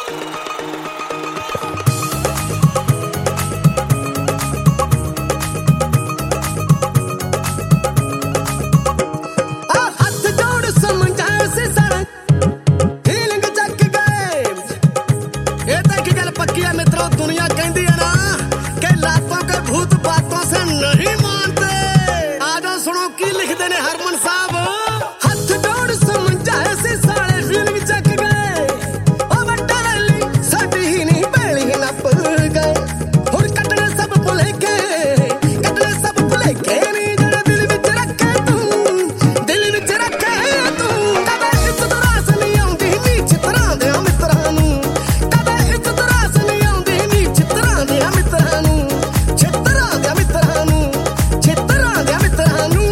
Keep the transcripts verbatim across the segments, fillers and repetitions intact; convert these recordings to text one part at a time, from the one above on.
मित्रों दुनिया कहती है ना कि लातों के भूत बातों से नहीं मानते। आज सुनो की लिख देने हरमन साहब, हाथ जोड़ समझाए से सारे फिल्म चक गए, ओ बट्टा रैली साडी ही नहीं बैली ही नप गए। हुण कटने सब भुले के, कटने सब भुले के नी जड़े दिल विच रखे तू, दिल विच रखे तू। कदे इज्जत रास नहीं आउंदी नीच तरह दे मित्रां नूं, कदे इज्जत रास नहीं आउंदी नीच तरह दे मित्रां नूं, छितरां दे मित्रां नूं, छितरां दे मित्रां नूं।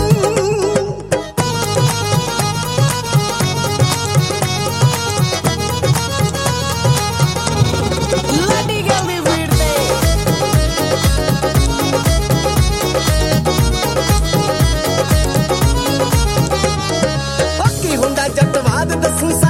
Lady girl me weird day, ओ की हुंदा जटवाद दसूं।